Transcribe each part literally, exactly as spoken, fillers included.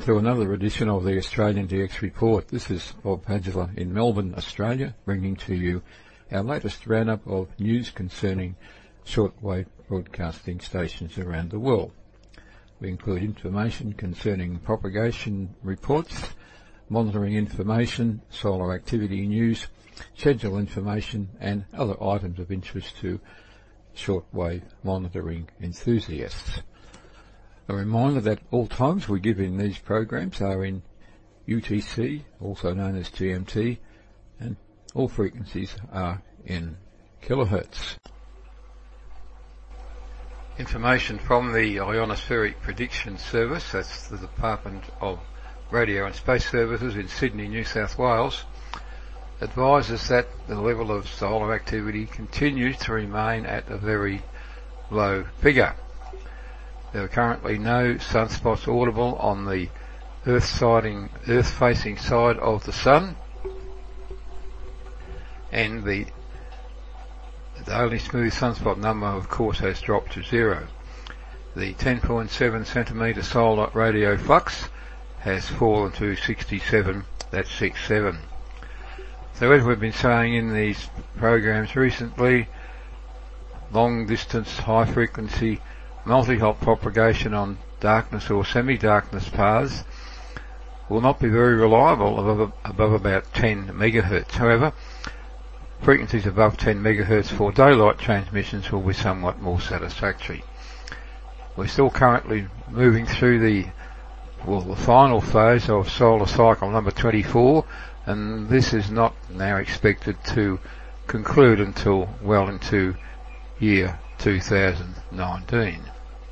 to another edition of the Australian D X Report. This is Bob Padula in Melbourne, Australia, bringing to you our latest roundup of news concerning shortwave broadcasting stations around the world. We include information concerning propagation reports, monitoring information, solar activity news, schedule information and other items of interest to shortwave monitoring enthusiasts. A reminder that all times we give in these programs are in U T C, also known as G M T, and all frequencies are in kilohertz. Information from the Ionospheric Prediction Service, that's the Department of Radio and Space Services in Sydney, New South Wales, advises that the level of solar activity continues to remain at a very low figure. There are currently no sunspots audible on the Earth-siding, Earth-facing side of the Sun, and the, the only smooth sunspot number, of course, has dropped to zero. The ten point seven centimetre solar radio flux has fallen to sixty-seven, that's six seven. So as we've been saying in these programs recently, long-distance, high-frequency multi-hop propagation on darkness or semi-darkness paths will not be very reliable above, above about ten megahertz. However, frequencies above ten megahertz for daylight transmissions will be somewhat more satisfactory. We're still currently moving through the, well, the final phase of solar cycle number twenty-four, and this is not now expected to conclude until well into year two thousand nineteen.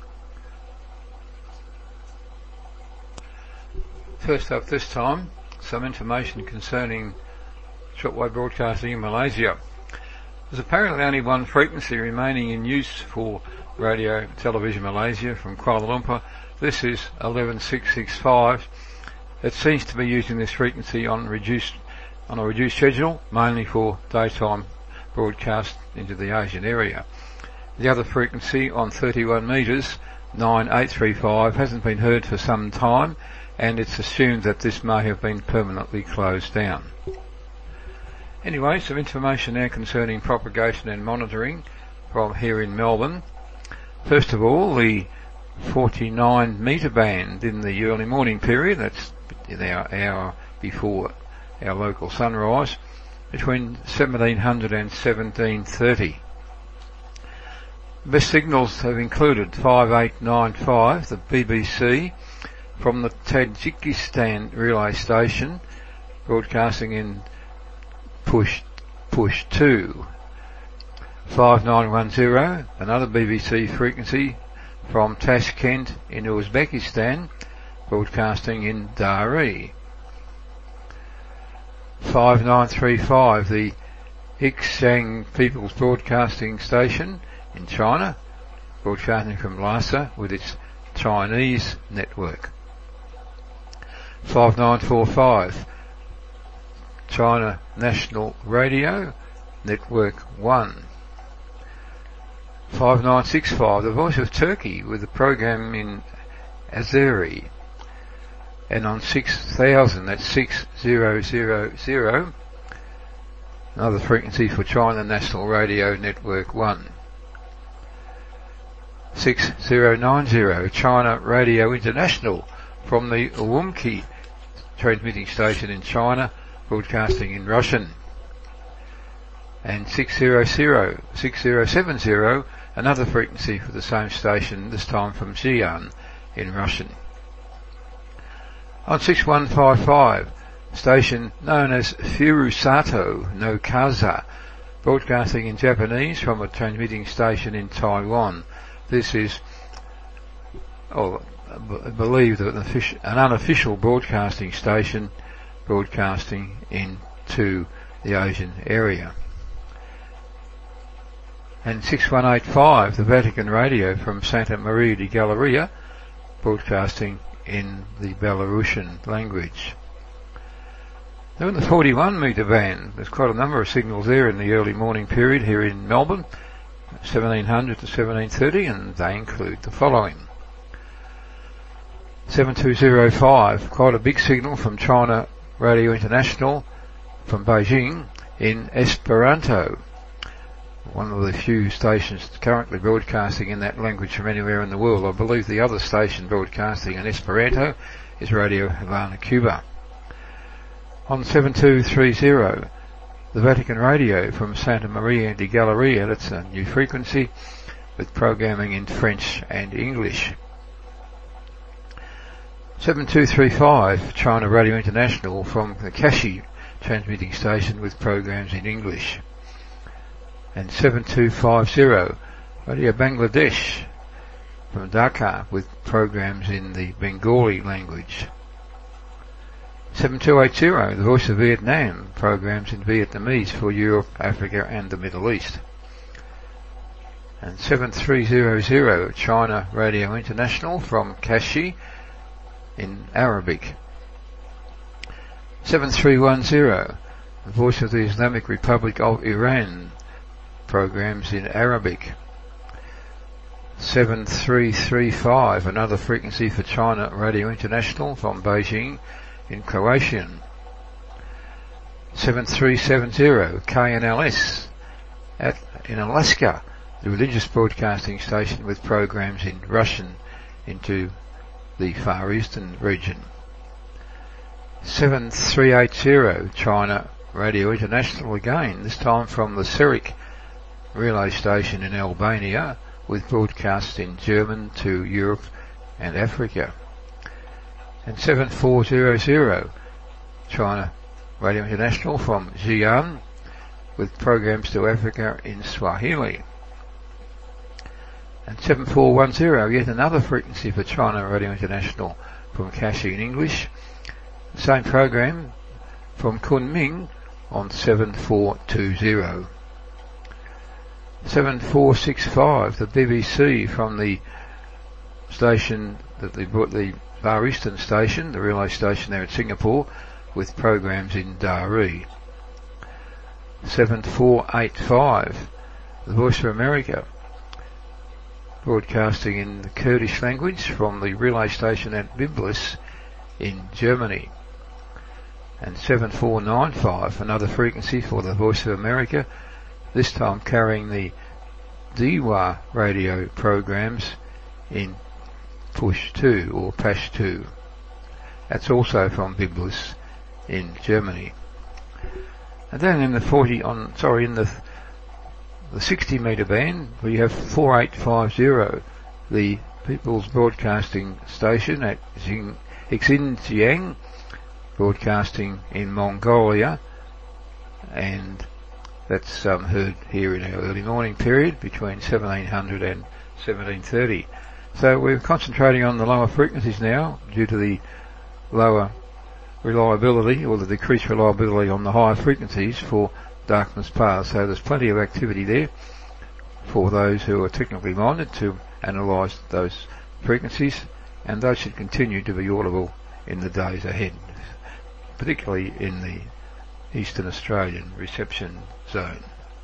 First up this time, some information concerning shortwave broadcasting in Malaysia. There's apparently only one frequency remaining in use for Radio Television Malaysia from Kuala Lumpur. This is eleven six sixty-five. It seems to be using this frequency on reduced on a reduced schedule, mainly for daytime broadcast into the Asian area. The other frequency on thirty-one metres, nine eight three five, hasn't been heard for some time, and it's assumed that this may have been permanently closed down. Anyway, some information now concerning propagation and monitoring from here in Melbourne. First of all, the forty-nine metre band in the early morning period, that's our hour before our local sunrise, between seventeen hundred and seventeen thirty. Best signals have included five eight nine five, the B B C, from the Tajikistan relay station, broadcasting in push push two. five nine one zero, another B B C frequency from Tashkent in Uzbekistan, broadcasting in Dari. five nine three five, the Xiang People's Broadcasting Station in China, broadcasting from Lhasa with its Chinese network. five nine four five, China National Radio, Network one. five nine six five, the Voice of Turkey with the program in Azeri. And on six thousand, that's six thousand, another frequency for China National Radio Network one. six thousand ninety, China Radio International from the Urumqi transmitting station in China, broadcasting in Russian. And six thousand, six thousand seventy, another frequency for the same station, this time from Xi'an in Russian. On six one five five, station known as Furusato no Kaza, broadcasting in Japanese from a transmitting station in Taiwan. This is, oh, I believe that an unofficial broadcasting station broadcasting into the Asian area. And six one eight five, the Vatican Radio from Santa Maria di Galleria, broadcasting in the Belarusian language. Now in the forty-one metre band, there's quite a number of signals there in the early morning period here in Melbourne, seventeen hundred to seventeen thirty, and they include the following. seven two zero five, quite a big signal from China Radio International from Beijing in Esperanto. One of the few stations currently broadcasting in that language from anywhere in the world. I believe the other station broadcasting in Esperanto is Radio Havana, Cuba. On seven two three zero, the Vatican Radio from Santa Maria di Galleria, that's a new frequency with programming in French and English. seven two three five, China Radio International from the Kashi transmitting station with programs in English. And seven two five zero, Radio Bangladesh from Dhaka with programs in the Bengali language. seven two eight zero, the Voice of Vietnam, programs in Vietnamese for Europe, Africa and the Middle East. And seven three zero zero, China Radio International from Kashi in Arabic. seven three one zero, the Voice of the Islamic Republic of Iran, programs in Arabic. seven three three five, another frequency for China Radio International from Beijing in Croatian. seven three seven zero, K N L S at, in Alaska, the religious broadcasting station with programs in Russian into the Far Eastern region. seven three eight zero, China Radio International again, this time from the Serik relay station in Albania with broadcasts in German to Europe and Africa. And seven four zero zero, China Radio International from Xi'an with programs to Africa in Swahili. And seven four one zero, yet another frequency for China Radio International from Kashi in English. Same program from Kunming on seven four two zero. seven four six five, the B B C from the station that they brought, the Far Eastern station, the relay station there in Singapore, with programs in Dari. seven four eight five, the Voice of America, broadcasting in the Kurdish language from the relay station at Biblis in Germany. And seven four nine five, another frequency for the Voice of America, this time carrying the Diwa radio programs in Push-two or Pashtu. That's also from Biblis in Germany. And then in the forty on sorry in the the sixty meter band we have four eight five zero, the People's Broadcasting Station at Xinjiang, broadcasting in Mongolia, and that's um, heard here in our early morning period between seventeen hundred and seventeen thirty. So we're concentrating on the lower frequencies now due to the lower reliability or the decreased reliability on the higher frequencies for darkness past. So there's plenty of activity there for those who are technically minded to analyse those frequencies, and those should continue to be audible in the days ahead, particularly in the Eastern Australian reception zone.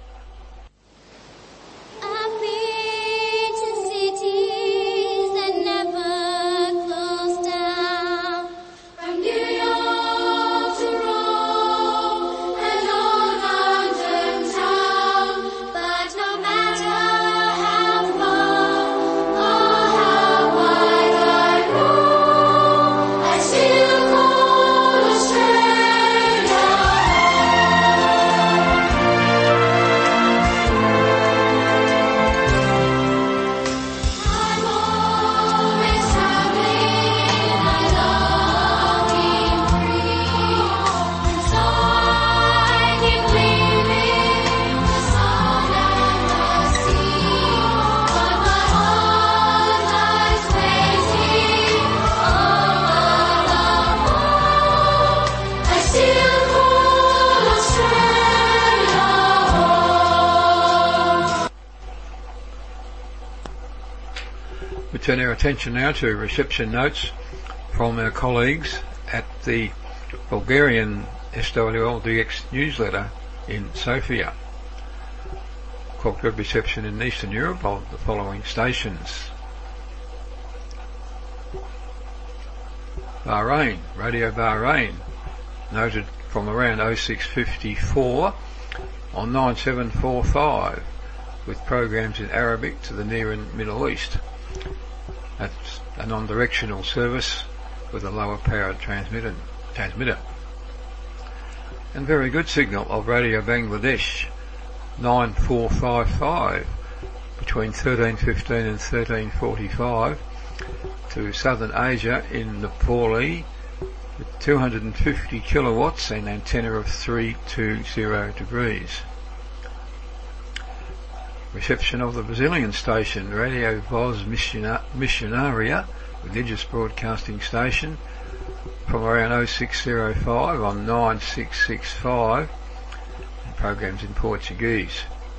Turn our attention now to reception notes from our colleagues at the Bulgarian S W L D X newsletter in Sofia. Quite good reception in Eastern Europe of the following stations: Bahrain, Radio Bahrain, noted from around oh six fifty-four on nine seven four five, with programs in Arabic to the Near and Middle East. That's a non-directional service with a lower powered transmitter. transmitter. And very good signal of Radio Bangladesh, nine four five five, between thirteen fifteen and thirteen forty-five, to Southern Asia in Nepali, with two hundred fifty kilowatts and antenna of three two zero degrees. Reception of the Brazilian station, Radio Voz Missionaria, religious broadcasting station, from around oh six oh five on nine six six five, and programs in Portuguese.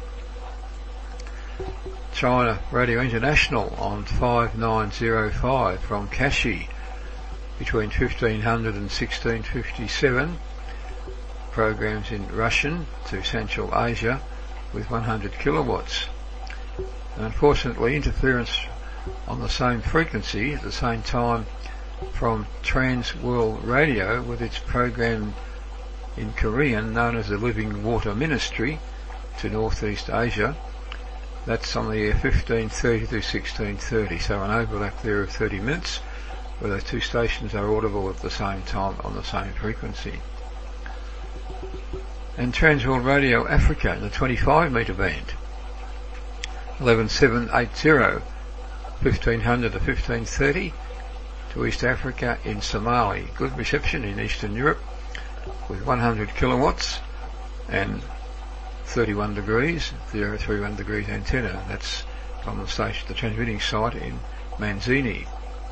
China Radio International on five nine oh five from Kashi, between fifteen hundred and sixteen fifty-seven, programs in Russian to Central Asia with one hundred kilowatts. And unfortunately, interference on the same frequency at the same time from Trans World Radio with its program in Korean known as the Living Water Ministry to Northeast Asia. That's on the air fifteen thirty to sixteen thirty, so an overlap there of thirty minutes where those two stations are audible at the same time on the same frequency. And Transworld Radio Africa in the twenty-five metre band, eleven seven eighty, fifteen hundred to fifteen thirty, to East Africa in Somali. Good reception in Eastern Europe with one hundred kilowatts and thirty-one degrees, zero three one degrees antenna. That's on the station, the transmitting site in Manzini.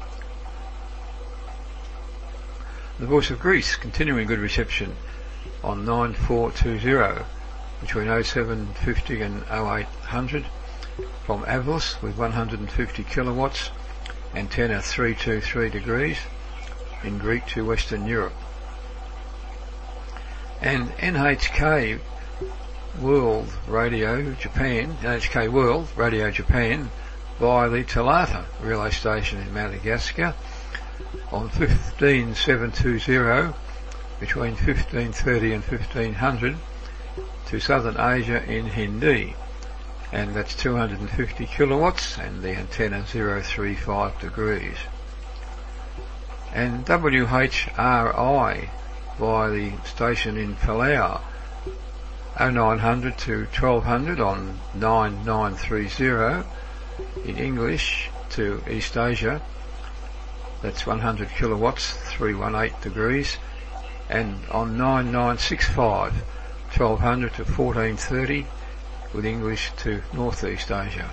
The Voice of Greece, continuing good reception on nine four two zero, between oh seven fifty and oh eight hundred, from Avlos with one hundred fifty kilowatts, antenna three two three degrees, in Greek to Western Europe. And N H K World Radio Japan, N H K World Radio Japan, via the Talata relay station in Madagascar on fifteen seven two zero, between fifteen thirty and fifteen hundred, to Southern Asia in Hindi, and that's two hundred fifty kilowatts and the antenna zero three five degrees. And W H R I via the station in Palau, oh nine hundred to twelve hundred on nine nine three zero, in English to East Asia, that's one hundred kilowatts, three eighteen degrees, and on nine nine six five, twelve hundred to fourteen thirty, with English to Northeast Asia.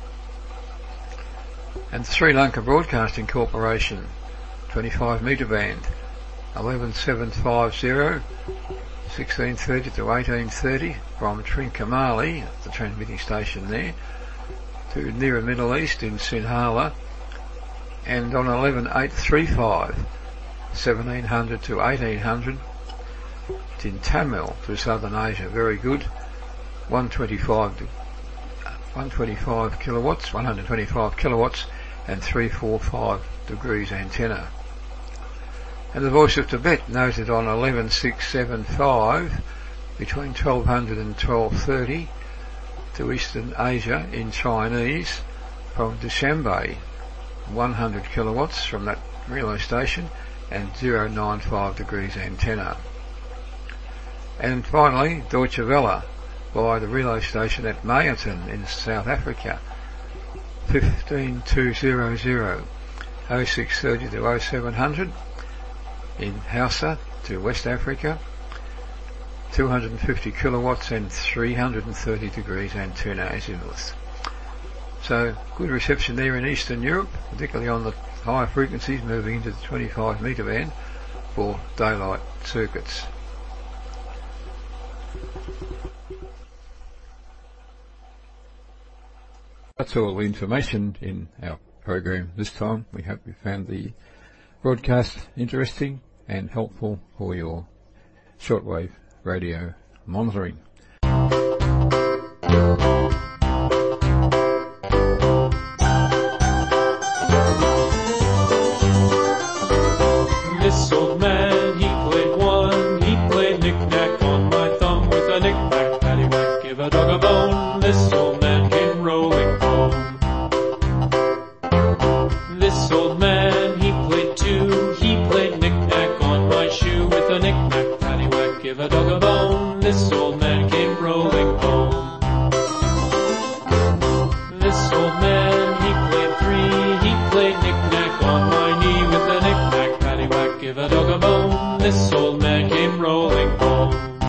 And Sri Lanka Broadcasting Corporation, twenty-five metre band, eleven seven fifty, sixteen thirty to eighteen thirty, from Trincomalee, the transmitting station there, to Near and Middle East in Sinhala, and on eleven eight thirty-five, seventeen hundred to eighteen hundred, in Tamil to Southern Asia. Very good. one twenty-five, one twenty-five kilowatts, one hundred twenty-five kilowatts, and three forty-five degrees antenna. And the Voice of Tibet, noted on eleven six seventy-five, between twelve hundred and twelve thirty, to Eastern Asia in Chinese, from Dushanbe, one hundred kilowatts from that relay station, and zero nine five degrees antenna. And finally, Deutsche Welle, by the relay station at Mayerton in South Africa, fifteen two hundred, oh six thirty to oh seven hundred, in Hausa to West Africa, two hundred fifty kilowatts and three hundred thirty degrees antenna azimuth. So good reception there in Eastern Europe, particularly on the higher frequencies moving into the twenty-five metre band for daylight circuits. That's all the information in our program this time. We hope you found the broadcast interesting and helpful for your shortwave radio monitoring. bone, this old man came rolling home. This old man, he played too, he played knick-knack on my shoe with a knick-knack, paddywhack, give a dog a bone, this old man came rolling home.